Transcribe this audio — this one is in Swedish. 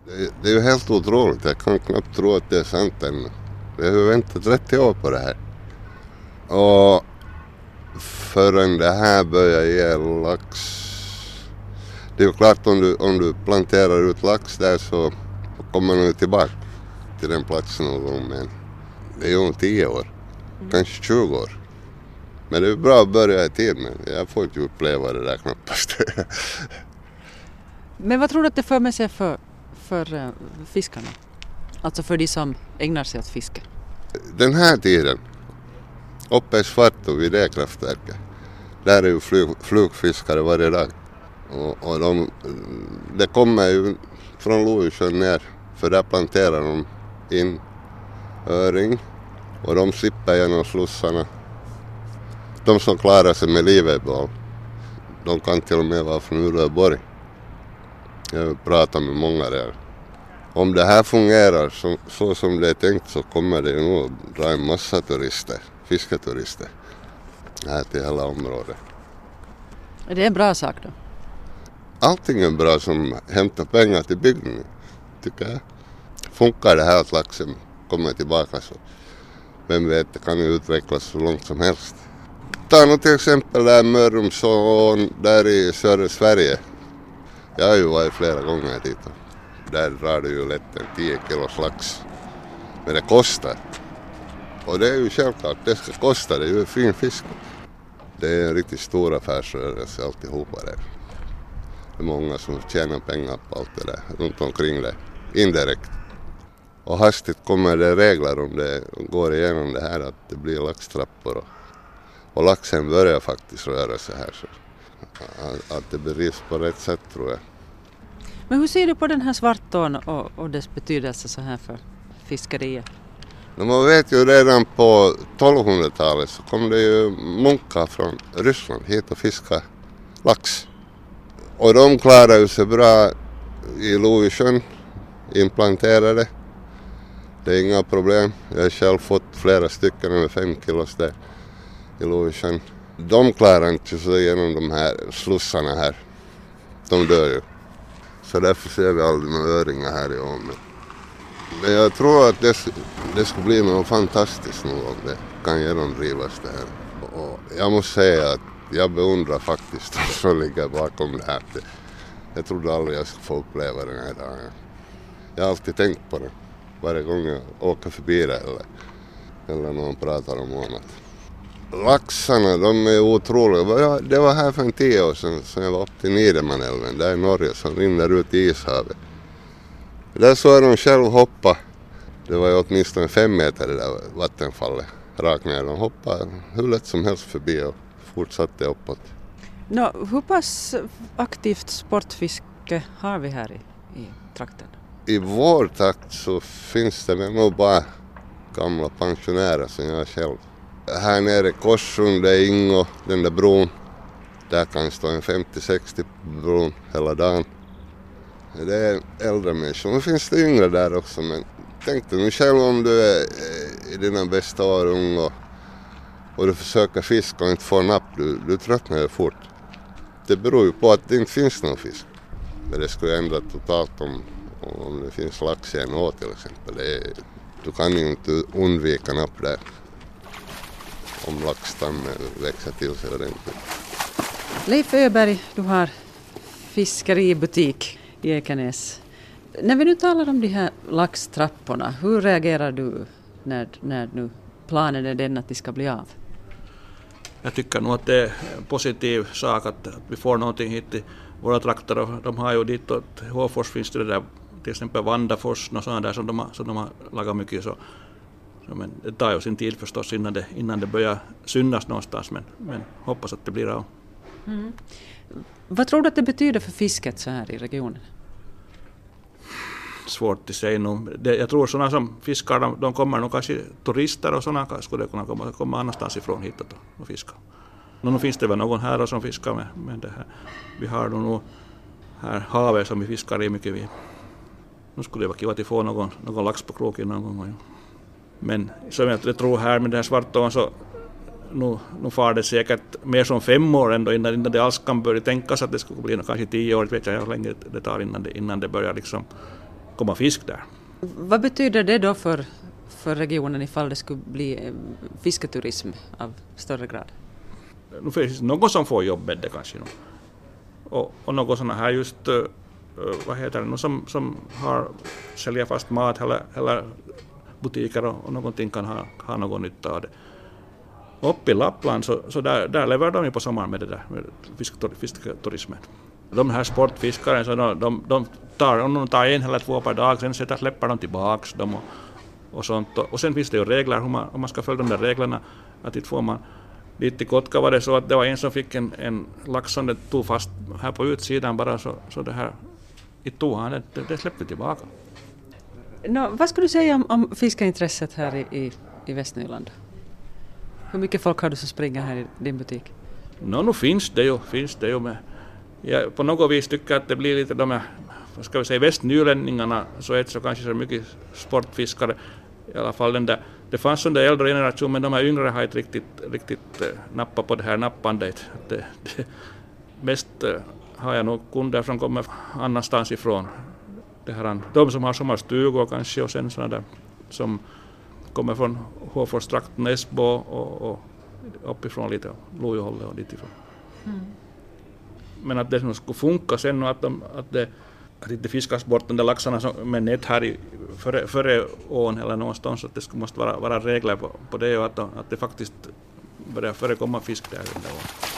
Det är ju helt otroligt. Jag kan knappt tro att det är sant ännu. Vi har ju väntat 30 år på det här. Och förrän det här börjar ge lax. Det är ju klart om du planterar ut lax där så kommer man tillbaka till den platsen någon gång. Men det är ju om 10 år. Kanske 20 år. Men det är bra att börja i tid, men jag får inte uppleva det där knappast. Men vad tror du att det för med sig för fiskarna? Alltså för de som ägnar sig åt fiske? Den här tiden, uppe i Svartå vid det kraftverket, där är ju flugfiskare varje dag. Och det kommer ju från Lovisjön ner, för där planterar de in öring och de slipper genom slussarna. De som klarar sig med livet, de kan till och med vara från Uleåborg. Jag har pratat med många där. Om det här fungerar så som det är tänkt så kommer det nog dra en massa turister, fisketurister, här till hela området. Är det en bra sak då? Allting är bra som hämtar pengar till bygden, tycker jag. Funkar det här att laxen kommer tillbaka så vem vet, det kan ju utvecklas så långt som helst. Ta nu till exempel där Mörrumsån där i södra Sverige. Jag har ju varit flera gånger dit och där drar det ju lätt en 10 kilo lax. Men det kostar. Och det är ju självklart, det ska kosta, det är ju fin fisk. Det är en riktigt stor affärsrörelse alltihopa där. Det är många som tjänar pengar på allt det där runt omkring det, indirekt. Och hastigt kommer det regler om det går igenom det här att det blir laxtrappor. Och laxen börjar faktiskt röra sig här så att det bedrivs på rätt sätt tror jag. Men hur ser du på den här Svartån och dess betydelse så här för fiskeriet? Man vet ju redan på 1200-talet så kom det ju munkar från Ryssland hit och fiska lax. Och de klarar ju sig bra i Lovisjön, implanterade. Det är inga problem. Jag har själv fått flera stycken över 5 kilos där i Lovisjön. De klarar inte sig genom de här slussarna här. De dör ju. Så därför ser vi aldrig några öringar här i ån. Men jag tror att det ska bli något fantastiskt nu om det kan genomdrivas det här. Och jag måste säga att jag beundrar faktiskt de som ligger bakom det här. Jag trodde aldrig jag skulle få uppleva den här dagen. Jag har alltid tänkt på det. Varje gång jag åker förbi det eller någon pratar om annat. Laxarna, de är otroliga. Det var här för 10 år sedan som jag var upp till Niedermanälven, där i Norge, som rinner ut i ishavet. Där såg de själv hoppa. Det var ju åtminstone 5 meter det där vattenfallet. Rakt ner. De hoppade hur lätt som helst förbi och fortsatte uppåt. Hur pass aktivt sportfiske har vi här i trakten? I vår takt så finns det väl nog bara gamla pensionärer som jag själv. Här nere i Korsund, det är Ingo, den där bron. Där kan stå en 50-60 bron hela dagen. Det är äldre människor. Nu finns det yngre där också, men tänk dig nu själv om du är i dina bästa år ung och du försöker fiska och inte får napp, du tröttnar ju fort. Det beror ju på att det inte finns någon fisk. Men det skulle ändra totalt om det finns lax i en å till exempel. Du kan ju inte undvika napp där om laxstammen växer till sig ordentligt. Leif Öberg, du har fiskeributik i Ekenäs. När vi nu talar om de här laxtrapporna, hur reagerar du när nu planen är den att de ska bli av? Jag tycker nog att det är en positiv sak att vi får någonting hit i våra trakter. De har ju dit åt Håfors finns det där till exempel Vandafors och sådana där som de har lagat mycket så. Men det tar ju sin tid förstås innan det börjar synas någonstans men hoppas att det blir av. Mm. Vad tror du att det betyder för fisket så här i regionen? Svårt att säga nu. Jag tror sådana som fiskar, de kommer nog kanske turister och sådana skulle kunna komma annanstans ifrån hit och fiska. Nu finns det väl någon här som fiskar med det här. Vi har nog här havet som vi fiskar i mycket. Nu skulle det vara kiva att få någon lax på kroken någon gång. Men som jag tror här med den här Svartån så nu far det säkert mer som 5 år ändå innan det alls kan börja tänkas att det skulle bli kanske 10 år. Vet jag hur länge det tar innan det börjar liksom komma fisk där. Vad betyder det då för regionen ifall det skulle bli fisketurism av större grad? Nu finns någon som får jobb med det kanske. Och något sådana här just, vad heter det, som har säljer fast mat eller butiker och någonting kan ha någon nytta av det. Uppe i Lappland så där lever de ju på sommaren med det där med fisketurismen. De här sportfiskare så de tar en eller två per dag, sen släpper de tillbaks dem och sånt. Och sen finns det ju regler hur man ska följa de där reglerna. Att inte får man dit i Kotka var det så att det var en som fick en lax som det tog fast här på utsidan bara så det här i tog han det släppte tillbaka. Vad skulle du säga om fiskeintresset här i Västnyland? Hur mycket folk har du som springer här i din butik? Nu finns det ju med. Jag på något vis tycker att det blir lite de här, vad ska vi säga, västnylänningarna så kanske så mycket sportfiskare. I alla fall det fanns under äldre generation, men de här yngre har inte riktigt nappat på det här nappandet. Mest har jag nog kunder som kommer annanstans ifrån. De som har sommarstugor kanske och sen sådana där som kommer från Håforstrakten, Esbo och uppifrån lite Lojahållet och dit ifrån. Mm. Men att det skulle funka sen och att inte fiskas bort de där laxarna med nät här före ån eller någonstans, att det måste vara regler på det och att det faktiskt börjar förekomma fisk där under ån.